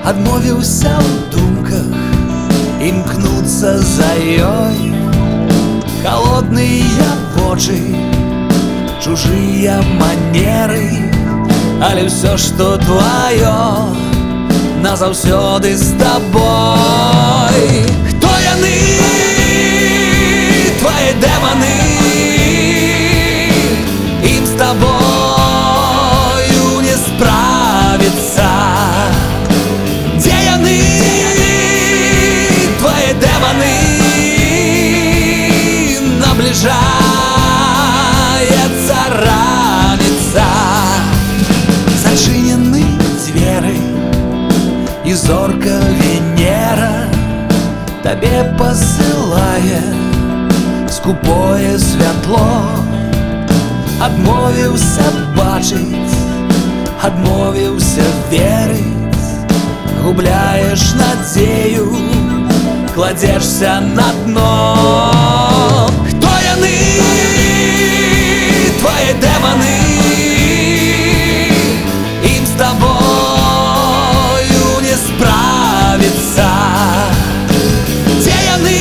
Адмовіўся ў думках імкнуцца за ёй. Холодныя вочы, чужыя манеры, але ўсё, што тваё, назаўсёды з табой. Хто яны, твае дэманы? Ім з табою не справіцца. Дзе яны, твае дэманы? Набліжаецца раніца. Зачынены дзверы, і зорка Венера табе пасылае скупое святло. Адмовіўся бачыць, адмовіўся верыць, губляеш надзею, кладзешся на дно. Хто яны, твае дэманы? Ім з табою не справіцца. Дзе яны,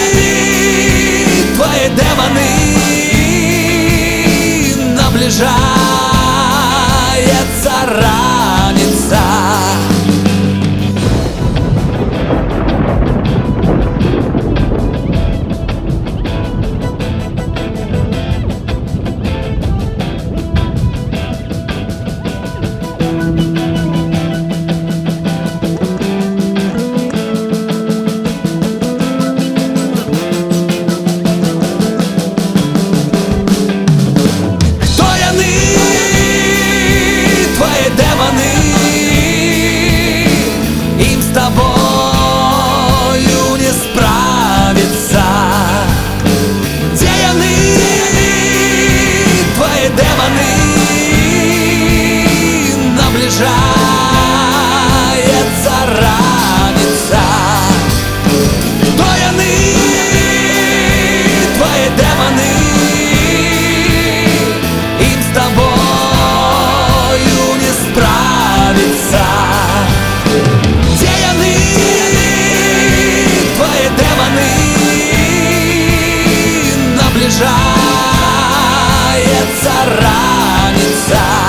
твае дэманы? Набліжаецца раніца. Ім з табою не справіцца. Дзе яны, твае дэманы? Набліжаецца раніца. Хто яны, твае дэманы? Ім з табою не справіцца. Дзе яны, твае дэманы? Набліжаецца раніца.